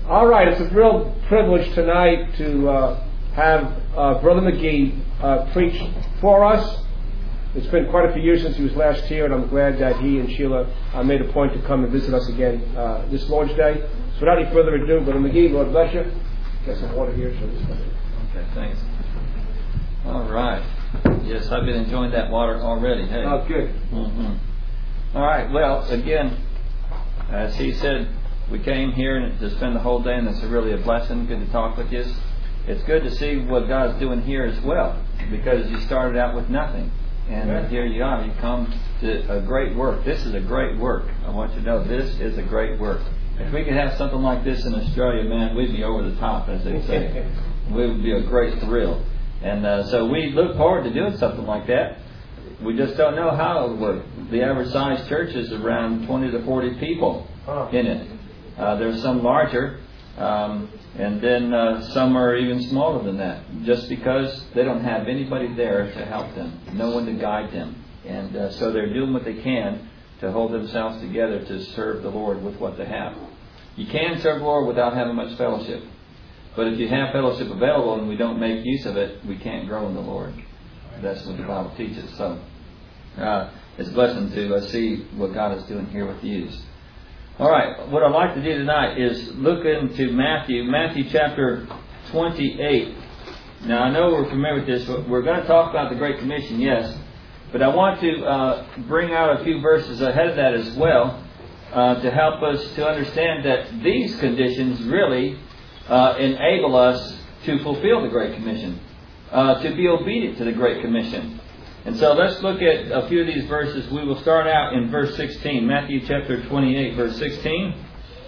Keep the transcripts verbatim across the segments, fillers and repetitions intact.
All right, it's a real privilege tonight to uh, have uh, Brother McGee uh, preach for us. It's been quite a few years since he was last here, and I'm glad that he and Sheila uh, made a point to come and visit us again uh, this Lord's Day. So without any further ado, Brother McGee, Lord bless you. Got some water here. So this okay, thanks. All right. Yes, I've been enjoying that water already. Hey. Oh, good. Mm-hmm. All right. Well, again, as he said, we came here to spend the whole day, and it's really a blessing. Good to talk with you. It's good to see what God's doing here as well, because you started out with nothing, and yeah. here you are. You come to a great work. This is a great work. I want you to know this is a great work. If we could have something like this in Australia, man, we'd be over the top, as they say. It would be a great thrill. And uh, so we look forward to doing something like that. We just don't know how it would work. The average size church is around twenty to forty people in it. Uh, there's some larger, um, and then uh, some are even smaller than that, just because they don't have anybody there to help them, no one to guide them. And uh, so they're doing what they can to hold themselves together to serve the Lord with what they have. You can serve the Lord without having much fellowship. But if you have fellowship available and we don't make use of it, we can't grow in the Lord. That's what the Bible teaches. So uh, it's a blessing to uh, see what God is doing here with you. All right, what I'd like to do tonight is look into Matthew, Matthew chapter twenty-eight. Now, I know we're familiar with this, but we're going to talk about the Great Commission, yes. But I want to uh, bring out a few verses ahead of that as well uh, to help us to understand that these conditions really uh, enable us to fulfill the Great Commission, uh, to be obedient to the Great Commission. And so let's look at a few of these verses. We will start out in verse sixteen, Matthew chapter twenty-eight, verse sixteen.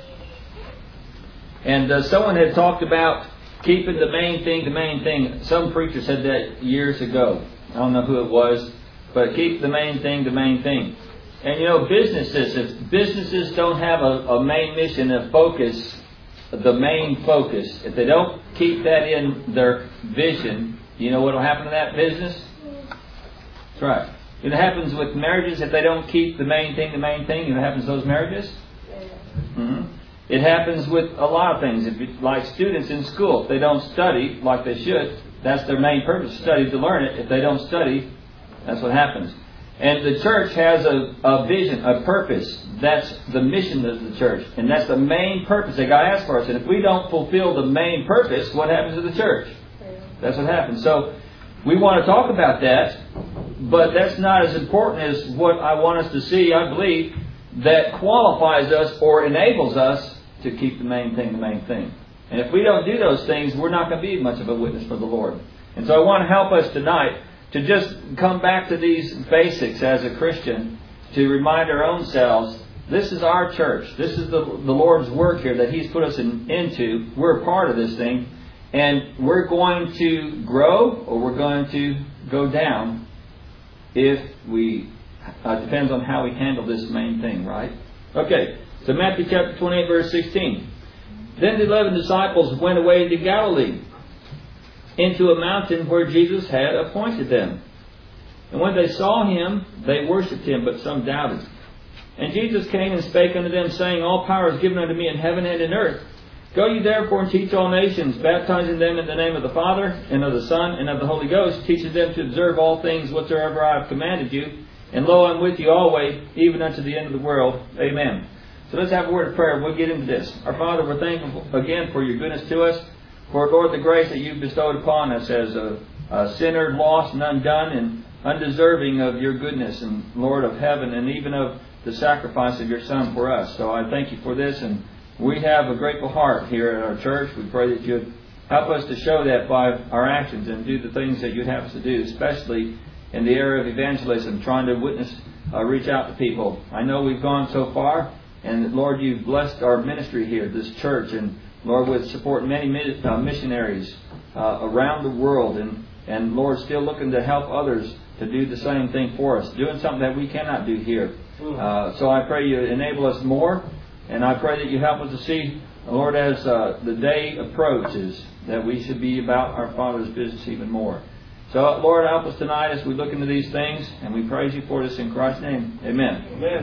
And uh, someone had talked about keeping the main thing the main thing. Some preacher said that years ago. I don't know who it was. But keep the main thing the main thing. And you know, businesses, if businesses don't have a, a main mission, a focus, the main focus, if they don't keep that in their vision, you know what will happen to that business? That's right. It happens with marriages if they don't keep the main thing the main thing. You know what happens to those marriages? Mm-hmm. It happens with a lot of things. If you, like students in school, if they don't study like they should, that's their main purpose, study to learn it. If they don't study, that's what happens. And the church has a, a vision, a purpose. That's the mission of the church. And that's the main purpose that God has for us. And if we don't fulfill the main purpose, what happens to the church? That's what happens. So we want to talk about that, but that's not as important as what I want us to see, I believe, that qualifies us or enables us to keep the main thing the main thing. And if we don't do those things, we're not going to be much of a witness for the Lord. And so I want to help us tonight to just come back to these basics as a Christian, to remind our own selves, this is our church. This is the, the Lord's work here that He's put us in, into. We're a part of this thing. And we're going to grow or we're going to go down if we, uh, depends on how we handle this main thing, right? Okay, so Matthew chapter twenty-eight, verse sixteen. Then the eleven disciples went away to Galilee, into a mountain where Jesus had appointed them. And when they saw Him, they worshipped Him, but some doubted. And Jesus came and spake unto them, saying, All power is given unto me in heaven and in earth. Go ye therefore and teach all nations, baptizing them in the name of the Father, and of the Son, and of the Holy Ghost, teaching them to observe all things whatsoever I have commanded you. And lo, I'm with you always, even unto the end of the world. Amen. So let's have a word of prayer. We'll get into this. Our Father, we're thankful again for your goodness to us. For, Lord, the grace that you've bestowed upon us as a, a sinner, lost and undone, and undeserving of your goodness, and Lord of heaven, and even of the sacrifice of your Son for us. So I thank you for this, and we have a grateful heart here at our church. We pray that you'd help us to show that by our actions and do the things that you'd have us to do, especially in the area of evangelism, trying to witness, uh, reach out to people. I know we've gone so far, and Lord, you've blessed our ministry here, this church, and Lord, we support many missionaries uh, around the world, and, and Lord, still looking to help others to do the same thing for us, doing something that we cannot do here. Uh, so I pray you enable us more, and I pray that you help us to see, Lord, as uh, the day approaches, that we should be about our Father's business even more. So, Lord, help us tonight as we look into these things, and we praise you for this in Christ's name. Amen. Amen.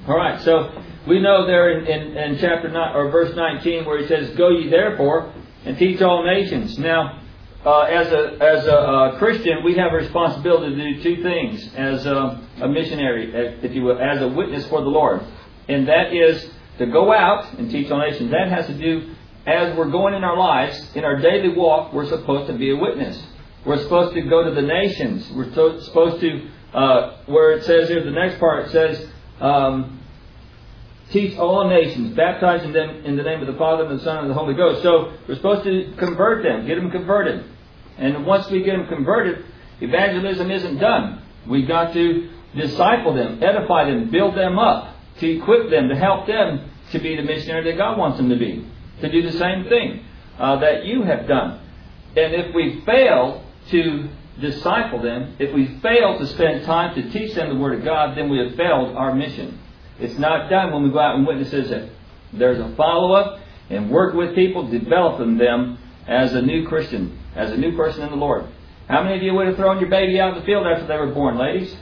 All right, so we know there in, in, in chapter nine, or verse nineteen where he says, "Go ye therefore and teach all nations." Now, uh, as a as a uh, Christian, we have a responsibility to do two things as a, a missionary, if you will, as a witness for the Lord, and that is to go out and teach all nations. That has to do, as we're going in our lives, in our daily walk, we're supposed to be a witness. We're supposed to go to the nations. We're so, supposed to, uh, where it says here, the next part, it says, um, teach all nations, baptizing them in the name of the Father, and the Son, and the Holy Ghost. So we're supposed to convert them, get them converted. And once we get them converted, evangelism isn't done. We've got to disciple them, edify them, build them up, to equip them, to help them to be the missionary that God wants them to be. To do the same thing uh, that you have done. And if we fail to disciple them, if we fail to spend time to teach them the Word of God, then we have failed our mission. It's not done when we go out and witness it. There's a follow-up and work with people, developing them as a new Christian, as a new person in the Lord. How many of you would have thrown your baby out in the field after they were born, ladies?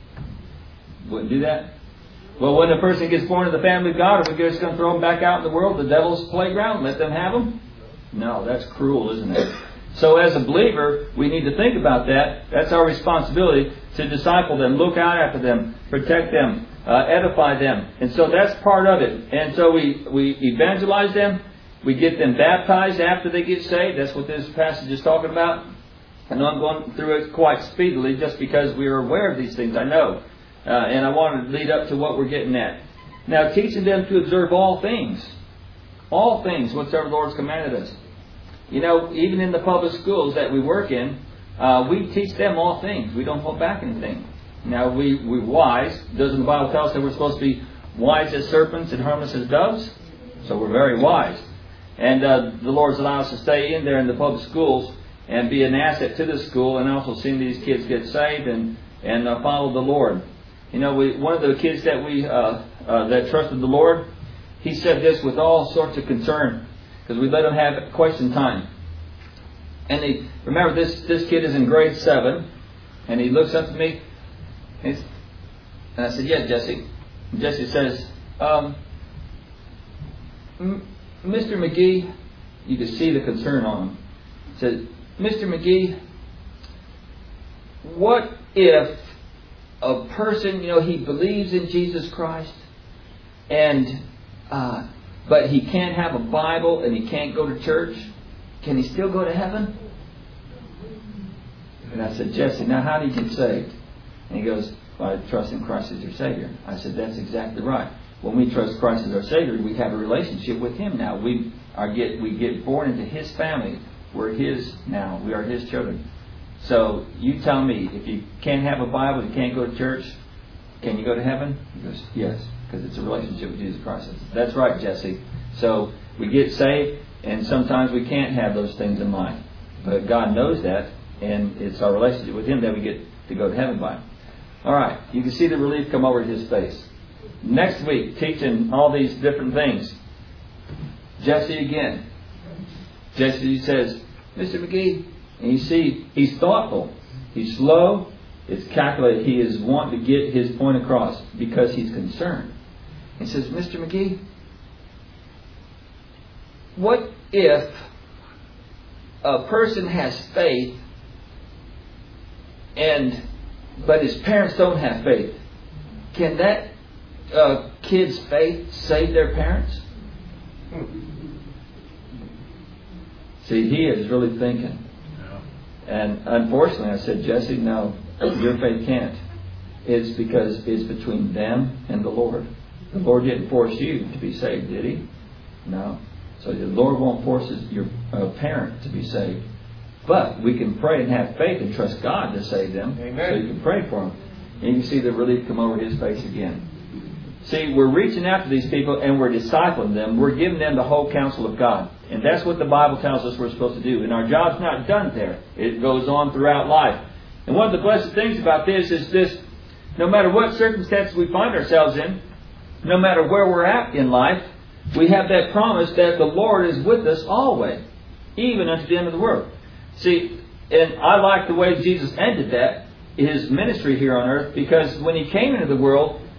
Wouldn't do that? Well, when a person gets born in the family of God, are we just going to throw them back out in the world, the devil's playground, let them have them? No, that's cruel, isn't it? So as a believer, we need to think about that. That's our responsibility, to disciple them, look out after them, protect them, uh, edify them. And so that's part of it. And so we, we evangelize them. We get them baptized after they get saved. That's what this passage is talking about. I know I'm going through it quite speedily just because we are aware of these things, I know. Uh, and I want to lead up to what we're getting at. Now, teaching them to observe all things. All things, whatsoever the Lord's commanded us. You know, even in the public schools that we work in, uh, we teach them all things. We don't hold back anything. Now, we, we're wise. Doesn't the Bible tell us that we're supposed to be wise as serpents and harmless as doves? So we're very wise. And uh, the Lord's allowed us to stay in there in the public schools and be an asset to the school, and also seeing these kids get saved and, and uh, follow the Lord. You know, we, one of the kids that we uh, uh, that trusted the Lord, he said this with all sorts of concern, because we let him have question time. And he, remember, this this kid is in grade seven, and he looks up to me, and, and I said, "Yeah, Jesse." And Jesse says, um, "Mister McGee," you could see the concern on him. He said, "Mister McGee, what if a person, you know, he believes in Jesus Christ, and uh, but he can't have a Bible and he can't go to church. Can he still go to heaven?" And I said, "Jesse, now how do you get saved?" And he goes, "By trusting Christ as your Savior." I said, "That's exactly right. When we trust Christ as our Savior, we have a relationship with Him now. We are get we get born into His family. We're His now. We are His children. So you tell me, if you can't have a Bible, you can't go to church, can you go to heaven?" He goes, "Yes, because it's a relationship with Jesus Christ." I said, "That's right, Jesse." So we get saved, and sometimes we can't have those things in mind. But God knows that, and it's our relationship with Him that we get to go to heaven by. All right, you can see the relief come over His face. Next week, teaching all these different things. Jesse again. Jesse says, "Mister McGee," and you see, he's thoughtful. He's slow. It's calculated. He is wanting to get his point across because he's concerned. He says, "Mister McGee, what if a person has faith and but his parents don't have faith? Can that uh, kid's faith save their parents?" See, he is really thinking. And unfortunately, I said, "Jesse, no, your faith can't. It's because it's between them and the Lord. The Lord didn't force you to be saved, did He? No. So the Lord won't force your uh, parent to be saved. But we can pray and have faith and trust God to save them." Amen. So you can pray for them. And you can see the relief come over his face again. See, we're reaching out to these people and we're discipling them. We're giving them the whole counsel of God. And that's what the Bible tells us we're supposed to do. And our job's not done there. It goes on throughout life. And one of the blessed things about this is this: no matter what circumstances we find ourselves in, no matter where we're at in life, we have that promise that the Lord is with us always, even unto the end of the world. See, and I like the way Jesus ended that, His ministry here on earth, because when He came into the world,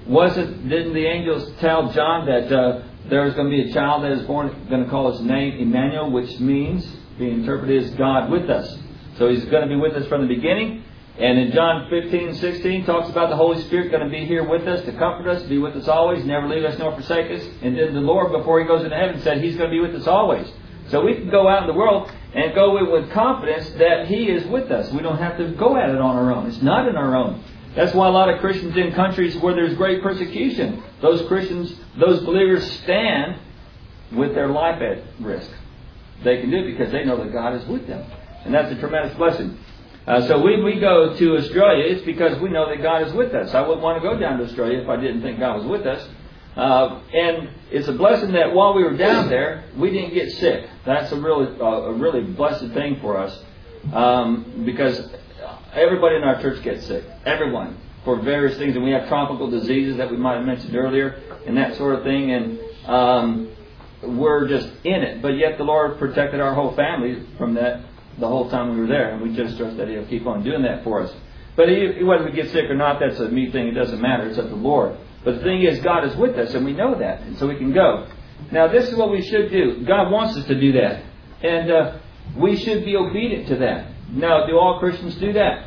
wasn't, didn't the angels tell John that uh, there was going to be a child that is born, going to call his name Emmanuel, which means, being interpreted as God with us. So He's going to be with us from the beginning. And in John fifteen and sixteen talks about the Holy Spirit going to be here with us to comfort us, be with us always, never leave us nor forsake us. And then the Lord, before He goes into heaven, said He's going to be with us always. So we can go out in the world and go with, with confidence that He is with us. We don't have to go at it on our own. It's not in our own. That's why a lot of Christians in countries where there's great persecution, those Christians, those believers stand with their life at risk. They can do it because they know that God is with them. And that's a tremendous blessing. Uh, so when we go to Australia, it's because we know that God is with us. I wouldn't want to go down to Australia if I didn't think God was with us. Uh, and it's a blessing that while we were down there, we didn't get sick. That's a really, uh, a really blessed thing for us. Um, because everybody in our church gets sick. Everyone. For various things. And we have tropical diseases that we might have mentioned earlier. And that sort of thing. And um, we're just in it. But yet the Lord protected our whole family from that the whole time we were there. And we just trust that He'll keep on doing that for us. But whether we get sick or not, that's a me thing. It doesn't matter. It's up to the Lord. But the thing is, God is with us, and we know that. And so we can go. Now, this is what we should do. God wants us to do that. And uh, we should be obedient to that. Now, do all Christians do that?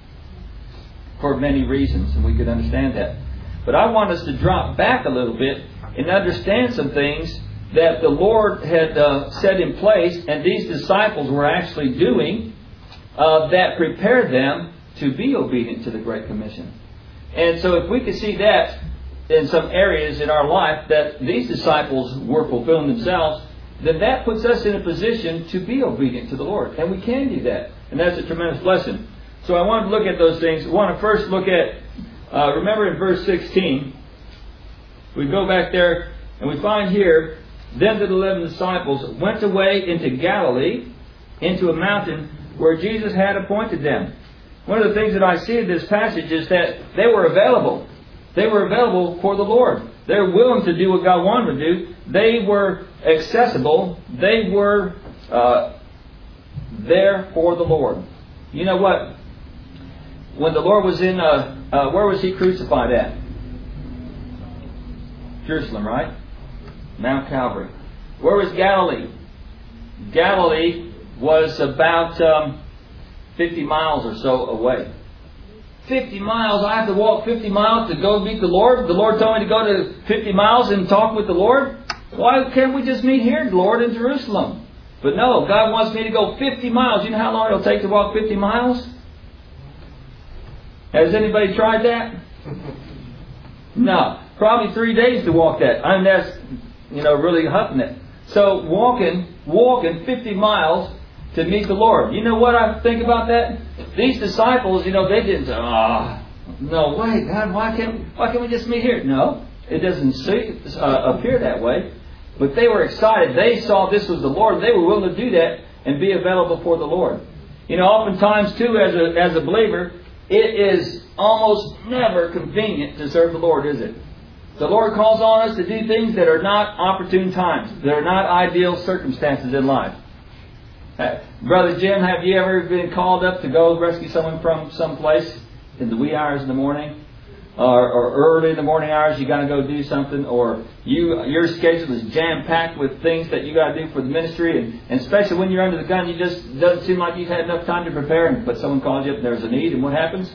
For many reasons, and we could understand that. But I want us to drop back a little bit and understand some things that the Lord had uh, set in place, and these disciples were actually doing uh, that prepared them to be obedient to the Great Commission. And so if we could see that in some areas in our life that these disciples were fulfilling themselves, then that puts us in a position to be obedient to the Lord. And we can do that. And that's a tremendous blessing. So I want to look at those things. I want to first look at, uh, remember in verse sixteen, we go back there and we find here, then the eleven disciples went away into Galilee, into a mountain where Jesus had appointed them. One of the things that I see in this passage is that they were available. They were available for the Lord. They were willing to do what God wanted to do. They were accessible. They were uh, there for the Lord. You know what? When the Lord was in, uh, uh, where was He crucified at? Jerusalem, right? Mount Calvary. Where was Galilee? Galilee was about um, fifty miles or so away. fifty miles? I have to walk fifty miles to go meet the Lord? The Lord told me to go to fifty miles and talk with the Lord? Why can't we just meet here, Lord, in Jerusalem? But no, God wants me to go fifty miles. You know how long it'll take to walk fifty miles? Has anybody tried that? No. Probably three days to walk that. I mean, that's, you know, really huffing it. So walking, walking fifty miles to meet the Lord. You know what I think about that? These disciples, you know, they didn't say, ah, oh, no way, God, why can't, why can't we just meet here? No, it doesn't see, uh, appear that way. But they were excited. They saw this was the Lord. They were willing to do that and be available for the Lord. You know, oftentimes, too, as a, as a believer, it is almost never convenient to serve the Lord, is it? The Lord calls on us to do things that are not opportune times. That are not ideal circumstances in life. Uh, Brother Jim, have you ever been called up to go rescue someone from some place in the wee hours in the morning? Or, or early in the morning hours you got to go do something? Or you your schedule is jam-packed with things that you got to do for the ministry. And, and especially when you're under the gun, you just doesn't seem like you've had enough time to prepare. And, but someone calls you up and there's a need. And what happens?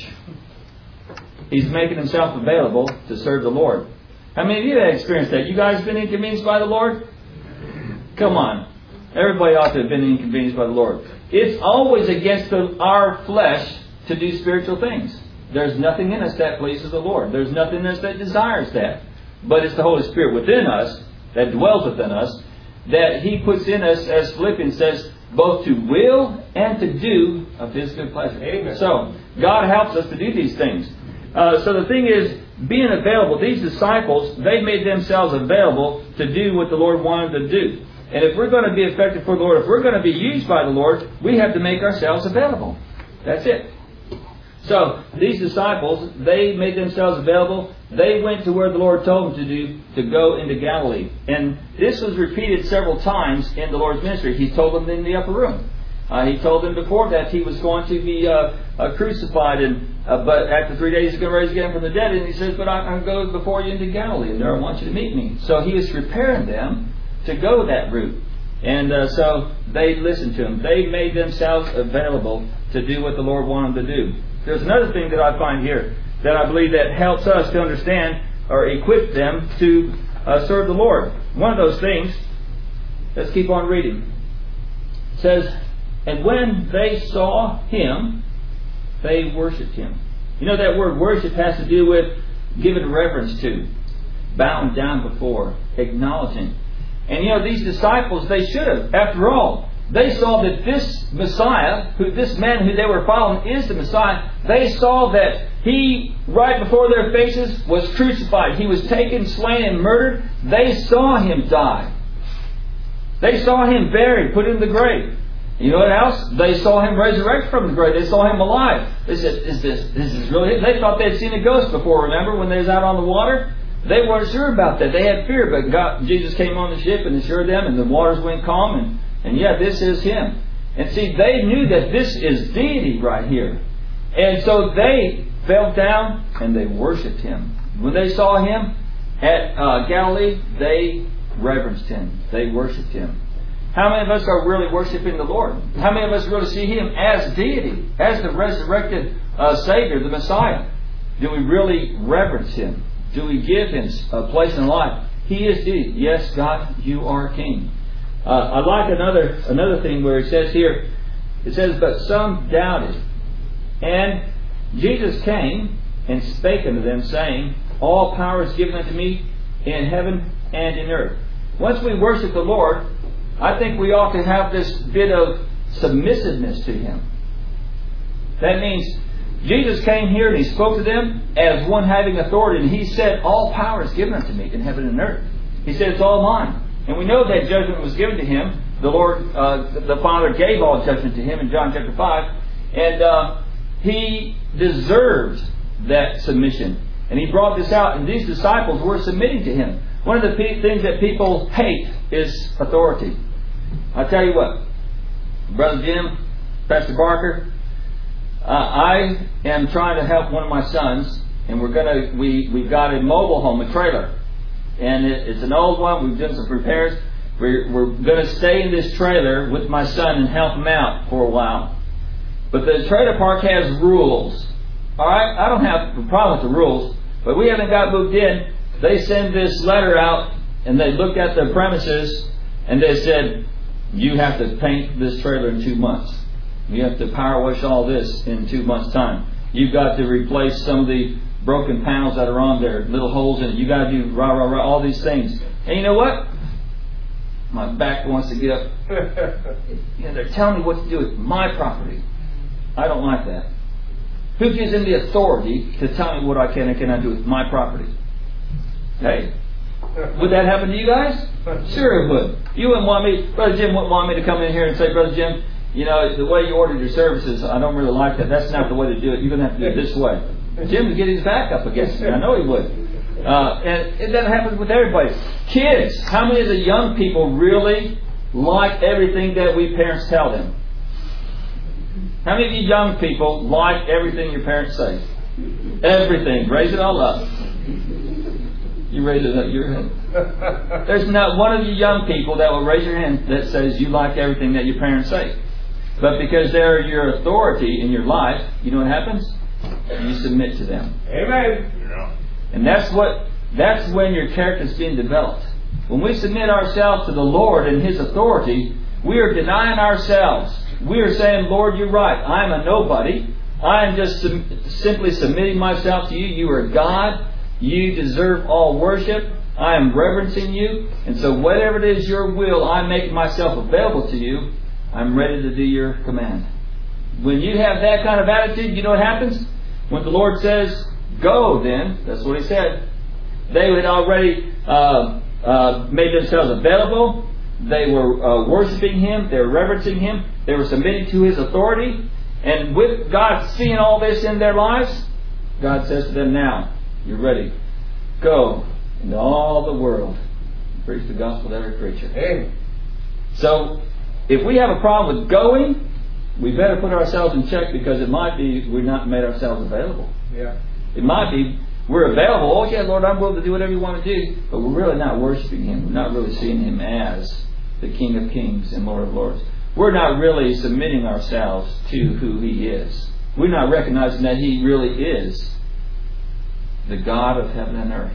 He's making himself available to serve the Lord. How many of you have experienced that? You guys been inconvenienced by the Lord? Come on. Everybody ought to have been inconvenienced by the Lord. It's always against the, our flesh to do spiritual things. There's nothing in us that pleases the Lord. There's nothing in us that desires that. But it's the Holy Spirit within us, that dwells within us, that He puts in us, as Philippians says, both to will and to do of His good pleasure. Amen. So, God helps us to do these things. Uh, so the thing is, being available, these disciples, they made themselves available to do what the Lord wanted to do. And if we're going to be effective for the Lord, if we're going to be used by the Lord, we have to make ourselves available. That's it. So, these disciples, they made themselves available. They went to where the Lord told them to do, to go into Galilee. And this was repeated several times in the Lord's ministry. He told them in the upper room. Uh, he told them before that he was going to be uh, uh, crucified, and uh, but after three days he's going to rise again from the dead. And he says, but I, I'll go before you into Galilee, and there I want you to meet me. So he was preparing them to go that route. And uh, so they listened to him. They made themselves available to do what the Lord wanted to do. There's another thing that I find here that I believe that helps us to understand or equip them to uh, serve the Lord. One of those things, let's keep on reading. It says, and when they saw him, they worshipped him. You know, that word worship has to do with giving reverence to, bowing down before, acknowledging. And you know, these disciples, they should have. After all, they saw that this Messiah, who this man who they were following is the Messiah. They saw that he, right before their faces, was crucified. He was taken, slain, and murdered. They saw him die. They saw him buried, put in the grave. You know what else? They saw him resurrect from the grave. They saw him alive. They said, "Is this this is really it?" They thought they'd seen a ghost before. Remember when they was out on the water? They weren't sure about that. They had fear, but God, Jesus came on the ship and assured them, and the waters went calm, and, and yeah, this is him. And see, they knew that this is deity right here. And so they fell down and they worshipped him. When they saw him at uh, Galilee, they reverenced him. They worshipped him. How many of us are really worshiping the Lord? How many of us really see him as deity, as the resurrected uh, Savior, the Messiah? Do we really reverence him? Do we give him a place in life? He is deity. Yes, God, you are King. Uh, I like another another thing where it says here, it says, but some doubted. And Jesus came and spake unto them, saying, all power is given unto me in heaven and in earth. Once we worship the Lord, I think we ought to have this bit of submissiveness to him. That means Jesus came here and he spoke to them as one having authority, and he said, all power is given unto me in heaven and earth. He said, it's all mine. And we know that judgment was given to him. The Lord, uh, the Father gave all judgment to him in John chapter five. And uh, he deserved that submission. And he brought this out, and these disciples were submitting to him. One of the pe- things that people hate is authority. I tell you what, Brother Jim, Pastor Barker, uh, I am trying to help one of my sons, and we're gonna we we've got a mobile home, a trailer, and it, it's an old one. We've done some repairs. We're we're going to stay in this trailer with my son and help him out for a while. But the trailer park has rules. All right, I don't have a problem with the rules, but we haven't got moved in. They send this letter out, and they looked at the premises, and they said, you have to paint this trailer in two months. You have to power wash all this in two months' time. You've got to replace some of the broken panels that are on there, little holes in it. You got to do rah, rah, rah, all these things. And you know what? My back wants to get up. You know, they're telling me what to do with my property. I don't like that. Who gives them the authority to tell me what I can and cannot do with my property? Hey, would that happen to you guys? Sure it would. You wouldn't want me, Brother Jim wouldn't want me to come in here and say, Brother Jim, you know, the way you ordered your services, I don't really like that. That's not the way to do it. You're going to have to do it this way. Jim would get his back up against me. I know he would. Uh, and, and that happens with everybody. Kids, how many of the young people really like everything that we parents tell them? How many of you young people like everything your parents say? Everything. Raise it all up. You raise it up your head. There's not one of you young people that will raise your hand that says you like everything that your parents say. But because they're your authority in your life, you know what happens? You submit to them. Amen. Yeah. And that's what that's when your character is being developed. When we submit ourselves to the Lord and His authority, we are denying ourselves. We are saying, Lord, you're right. I'm a nobody. I am just sim- simply submitting myself to you. You are God. You deserve all worship. I am reverencing you. And so whatever it is your will, I make myself available to you. I'm ready to do your command. When you have that kind of attitude, you know what happens? When the Lord says, go then, that's what He said. They had already uh, uh, made themselves available. They were uh, worshiping Him. They were reverencing Him. They were submitting to His authority. And with God seeing all this in their lives, God says to them, now, you're ready. Go into all the world and preach the gospel to every creature. Amen. So, if we have a problem with going, we better put ourselves in check, because it might be we've not made ourselves available. Yeah. It might be we're available. Oh yeah, Lord, I'm willing to do whatever you want to do. But we're really not worshiping Him. We're not really seeing Him as the King of Kings and Lord of Lords. We're not really submitting ourselves to who He is. We're not recognizing that He really is the God of heaven and earth.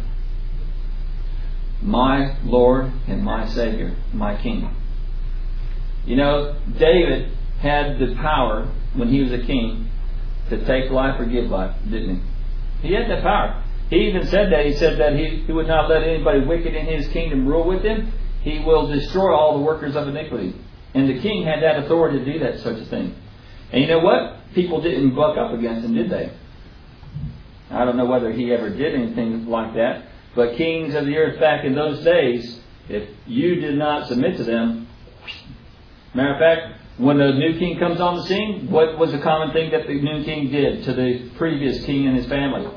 My Lord and my Savior, my King. You know, David had the power, when he was a king, to take life or give life, didn't he? He had that power. He even said that. He said that he, he would not let anybody wicked in his kingdom rule with him. He will destroy all the workers of iniquity. And the king had that authority to do that, such a thing. And you know what? People didn't buck up against him, did they? I don't know whether he ever did anything like that. But kings of the earth back in those days, if you did not submit to them, matter of fact, when the new king comes on the scene, what was the common thing that the new king did to the previous king and his family?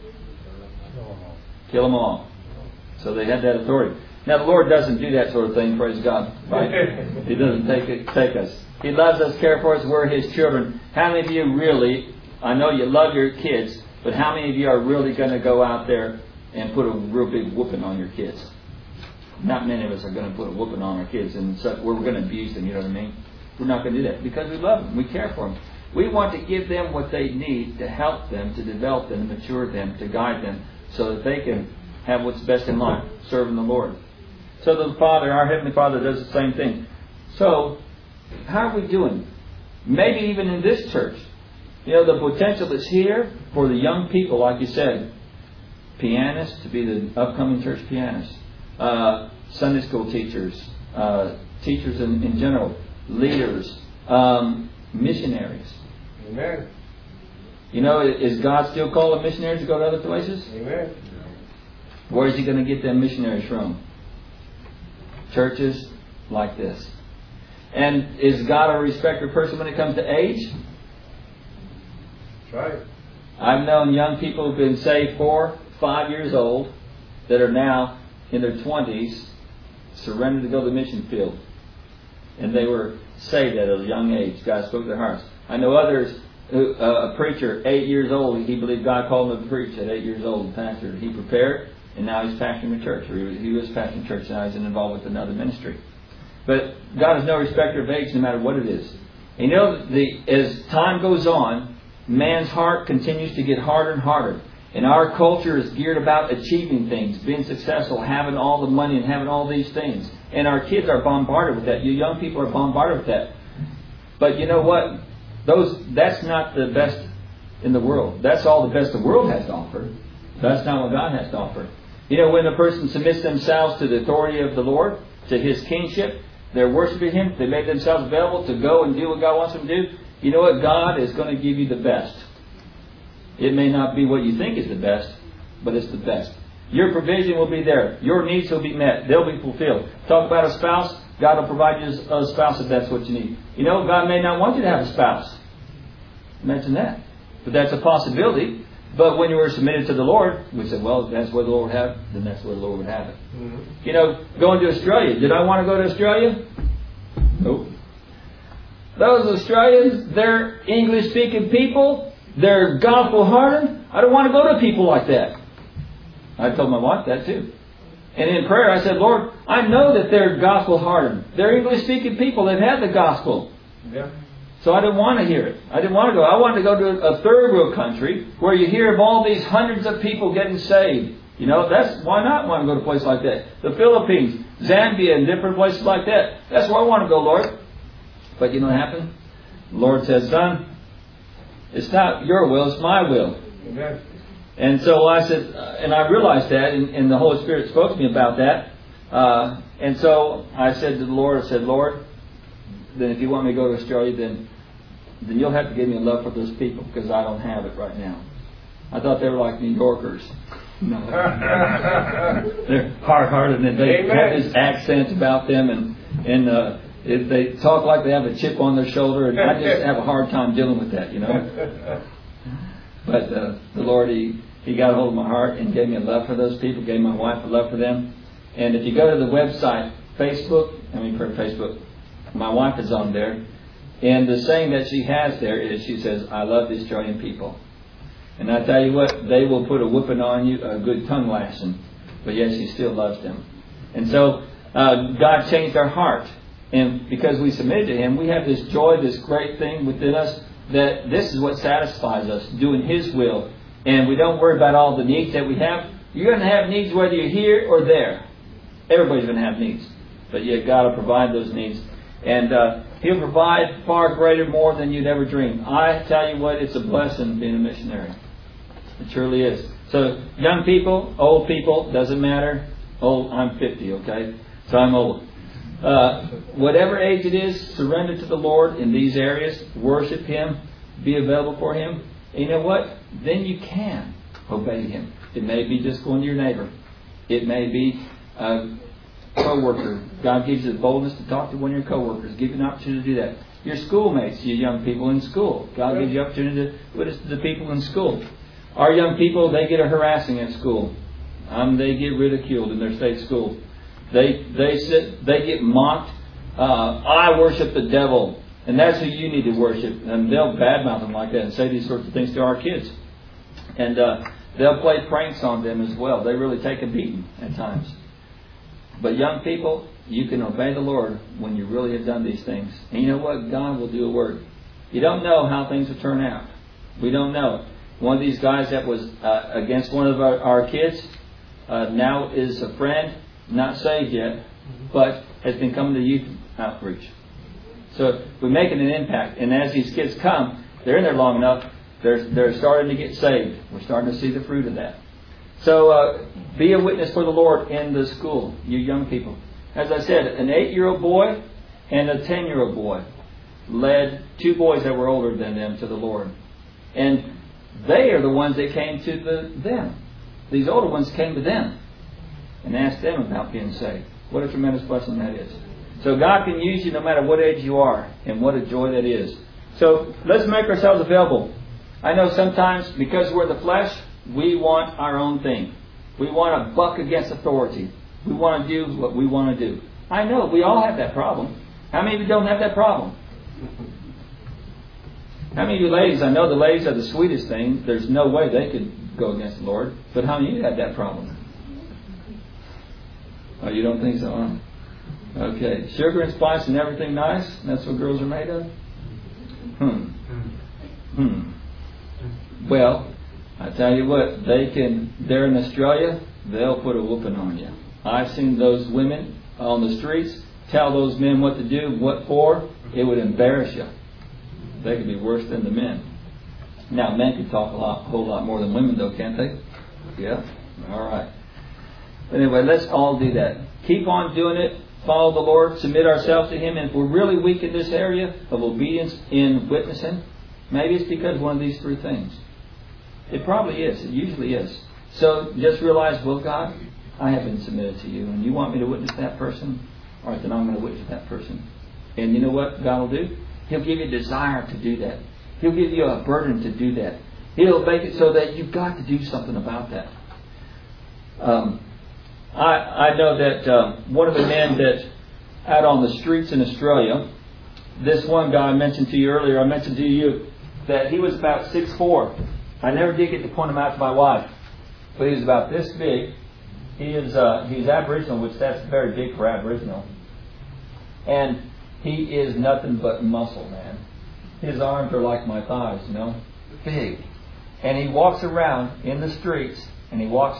Kill them all. So they had that authority. Now the Lord doesn't do that sort of thing, praise God. Right? He doesn't take it, take us. He loves us, care for us, we're His children. How many of you really, I know you love your kids, but how many of you are really going to go out there and put a real big whooping on your kids? Not many of us are going to put a whooping on our kids, and so we're going to abuse them, you know what I mean? We're not going to do that because we love them. We care for them. We want to give them what they need to help them, to develop them, to mature them, to guide them, so that they can have what's best in life, serving the Lord. So the Father, our Heavenly Father, does the same thing. So, how are we doing? Maybe even in this church. You know, the potential is here for the young people, like you said. Pianists, to be the upcoming church pianists. Uh, Sunday school teachers. Uh, teachers in, in general. Leaders. Um, missionaries. Amen. You know, is God still calling missionaries to go to other places? Amen. Where is He going to get them missionaries from? Churches like this. And is God a respected person when it comes to age? That's right. I've known young people who've been saved four, five years old that are now in their twenties, surrendered to go to the mission field. And they were saved at a young age. God spoke to their hearts. I know others, who, uh, a preacher, eight years old, he believed God called him to preach at eight years old, pastor. He prepared, and now he's pastoring a church. Or he was pastoring a church, now he's involved with another ministry. But God is no respecter of age, no matter what it is. And you know, the, as time goes on, man's heart continues to get harder and harder. And our culture is geared about achieving things, being successful, having all the money and having all these things. And our kids are bombarded with that. You young people are bombarded with that. But you know what? Those that's not the best in the world. That's all the best the world has to offer. That's not what God has to offer. You know, when a person submits themselves to the authority of the Lord, to His kingship, they're worshiping Him, they made themselves available to go and do what God wants them to do. You know what? God is going to give you the best. It may not be what you think is the best, but it's the best. Your provision will be there. Your needs will be met. They'll be fulfilled. Talk about a spouse. God will provide you a spouse if that's what you need. You know, God may not want you to have a spouse. Mention that. But that's a possibility. But when you were submitted to the Lord, we said, well, if that's what the Lord would have, then that's where the Lord would have it. Mm-hmm. You know, going to Australia. Did I want to go to Australia? Nope. Those Australians, they're English-speaking people. They're gospel-hardened. I don't want to go to people like that. I told my wife that too. And in prayer I said, Lord, I know that they're gospel-hardened. They're English-speaking people. They've had the gospel. Yeah. So I didn't want to hear it. I didn't want to go. I wanted to go to a third world country where you hear of all these hundreds of people getting saved. You know, that's why not want to go to a place like that. The Philippines, Zambia, and different places like that. That's where I want to go, Lord. But you know what happened? The Lord said, son, it's not your will, it's my will. Amen. And so I said, uh, and I realized that, and, and the Holy Spirit spoke to me about that. Uh, and so I said to the Lord, I said, Lord, then if you want me to go to Australia, then then you'll have to give me a love for those people, because I don't have it right now. I thought they were like New Yorkers. No. They're hard-hearted, and they Amen. Have this accent about them, and and uh, it, they talk like they have a chip on their shoulder, and I just have a hard time dealing with that, you know. But uh, the Lord, He, he got a hold of my heart and gave me a love for those people, gave my wife a love for them. And if you go to the website, Facebook, I mean for Facebook, my wife is on there. And the saying that she has there is, she says, I love the Australian people. And I tell you what, they will put a whipping on you, a good tongue lashing. But yet she still loves them. And so uh, God changed our heart. And because we submitted to Him, we have this joy, this great thing within us, that this is what satisfies us, doing His will. And we don't worry about all the needs that we have. You're going to have needs whether you're here or there. Everybody's going to have needs. But yet God will provide those needs. And uh, He'll provide far greater more than you'd ever dream. I tell you what, it's a blessing being a missionary. It truly is. So young people, old people, doesn't matter. Old, I'm fifty, okay? So I'm old. Uh, whatever age it is, surrender to the Lord in these areas. Worship Him. Be available for Him. And you know what? Then you can obey Him. It may be just going to your neighbor. It may be a co-worker. God gives you the boldness to talk to one of your co-workers. Give you an opportunity to do that. Your schoolmates, your young people in school. God gives you the opportunity to witness to the people in school. Our young people, they get a harassing at school. Um, they get ridiculed in their state school. They they sit, they get mocked. Uh, I worship the devil, and that's who you need to worship. And they'll badmouth them like that and say these sorts of things to our kids. And uh, they'll play pranks on them as well. They really take a beating at times. But young people, you can obey the Lord when you really have done these things. And you know what? God will do a work. You don't know how things will turn out. We don't know. One of these guys that was uh, against one of our, our kids uh, now is a friend, not saved yet, but has been coming to youth outreach. So we're making an impact. And as these kids come, they're in there long enough, they're, they're starting to get saved. We're starting to see the fruit of that. So uh, be a witness for the Lord in the school, you young people. As I said, an eight-year-old boy and a ten-year-old boy led two boys that were older than them to the Lord. And they are the ones that came to the, them. These older ones came to them and asked them about being saved. What a tremendous blessing that is. So God can use you no matter what age you are, and what a joy that is. So let's make ourselves available. I know sometimes because we're the flesh, we want our own thing. We want to buck against authority. We want to do what we want to do. I know, we all have that problem. How many of you don't have that problem? How many of you ladies, I know the ladies are the sweetest thing. There's no way they could go against the Lord. But how many of you have that problem? Oh, you don't think so, huh? Okay. Sugar and spice and everything nice? That's what girls are made of? Hmm. Hmm. Well, I tell you what, they can, they're in Australia, they'll put a whooping on you. I've seen those women on the streets tell those men what to do, what for. It would embarrass you. They could be worse than the men. Now, men can talk a lot, whole lot more than women, though, can't they? Yeah? All right. Anyway, let's all do that. Keep on doing it. Follow the Lord. Submit ourselves to Him. And if we're really weak in this area of obedience in witnessing, maybe it's because of one of these three things. It probably is. It usually is. So just realize, well, God, I have been submitted to you, and you want me to witness that person? All right, then I'm going to witness that person. And you know what God will do? He'll give you a desire to do that. He'll give you a burden to do that. He'll make it so that you've got to do something about that. Um, I, I know that uh, one of the men that out on the streets in Australia, this one guy I mentioned to you earlier, I mentioned to you that he was about six foot four. I never did get to point him out to my wife, but he was about this big. He is uh, he's Aboriginal, which that's very big for Aboriginal. And he is nothing but muscle, man. His arms are like my thighs, you know, big. And he walks around in the streets, and he walks.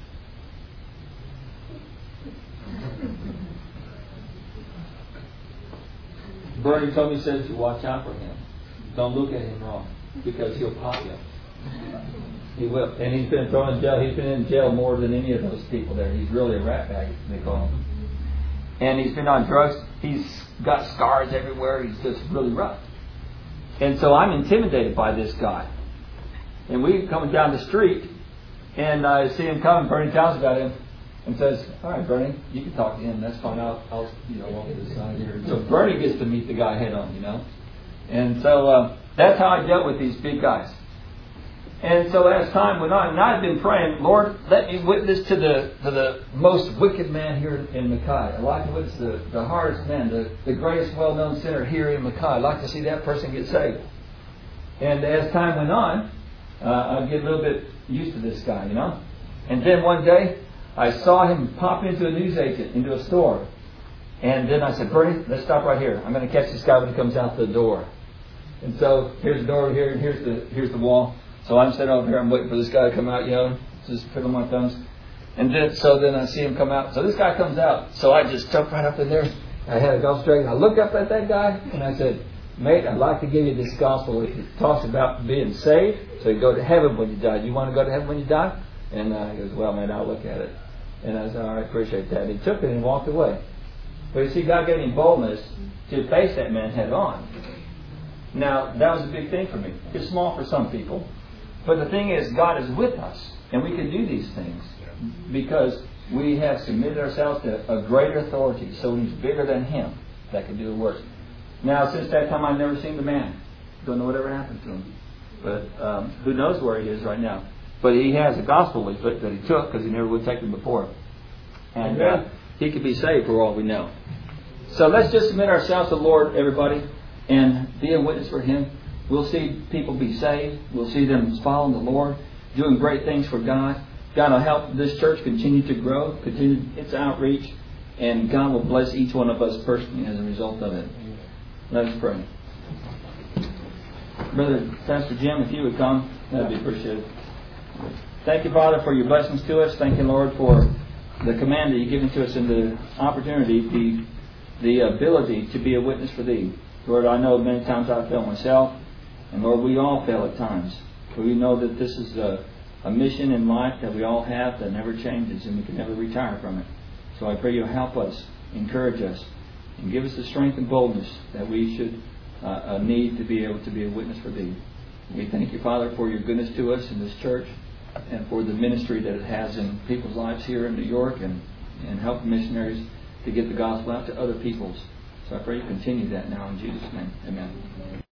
Bernie told me, says to watch out for him. Don't look at him wrong, because he'll pop you. He will. And he's been thrown in jail. He's been in jail more than any of those people there. He's really a rat bag, they call him. And he's been on drugs. He's got scars everywhere. He's just really rough. And so I'm intimidated by this guy. And we coming down the street, and I see him coming. Bernie tells about him and says, "All right, Bernie, you can talk to him. That's fine. I'll, I'll you know, walk to the side here." So Bernie gets to meet the guy head on, you know. And so uh, that's how I dealt with these big guys. And so as time went on, and I've been praying, Lord, let me witness to the to the most wicked man here in Mackay. I'd like to witness the, the hardest man, the, the greatest well-known sinner here in Mackay. I'd like to see that person get saved. And as time went on, uh, I'd get a little bit used to this guy, you know. And then one day, I saw him pop into a newsagent, into a store. And then I said, Bernie, let's stop right here. I'm going to catch this guy when he comes out the door. And so here's the door here, and here's the here's the wall. So I'm sitting over here, I'm waiting for this guy to come out, you know, just fiddling my thumbs. And then, so then I see him come out. So this guy comes out. So I just jumped right up in there. I had a golf strike, and I looked up at that guy, and I said, mate, I'd like to give you this gospel. It talks about being saved, so you go to heaven when you die. You want to go to heaven when you die? And uh, he goes, well, man, I'll look at it. And I said, all right, appreciate that. And he took it and walked away. But you see, God gave him boldness to face that man head on. Now, that was a big thing for me. It's small for some people. But the thing is, God is with us, and we can do these things because we have submitted ourselves to a greater authority, so he's bigger than him that can do the work. Now, since that time, I've never seen the man. Don't know whatever happened to him. But um, who knows where he is right now. But he has a gospel leaflet that he took because he never would take them before. And uh, he could be saved for all we know. So let's just submit ourselves to the Lord, everybody, and be a witness for him. We'll see people be saved. We'll see them following the Lord, doing great things for God. God will help this church continue to grow, continue its outreach, and God will bless each one of us personally as a result of it. Let us pray. Brother Pastor Jim, if you would come, that would be appreciated. Thank you, Father, for your blessings to us. Thank you, Lord, for the command that you've given to us and the opportunity, the, the ability to be a witness for Thee. Lord, I know many times I've failed myself. And Lord, we all fail at times. But we know that this is a, a mission in life that we all have that never changes and we can never retire from it. So I pray you'll help us, encourage us, and give us the strength and boldness that we should uh, uh, need to be able to be a witness for Thee. We thank you, Father, for your goodness to us in this church and for the ministry that it has in people's lives here in New York and, and help missionaries to get the gospel out to other peoples. So I pray you continue that now in Jesus' name. Amen.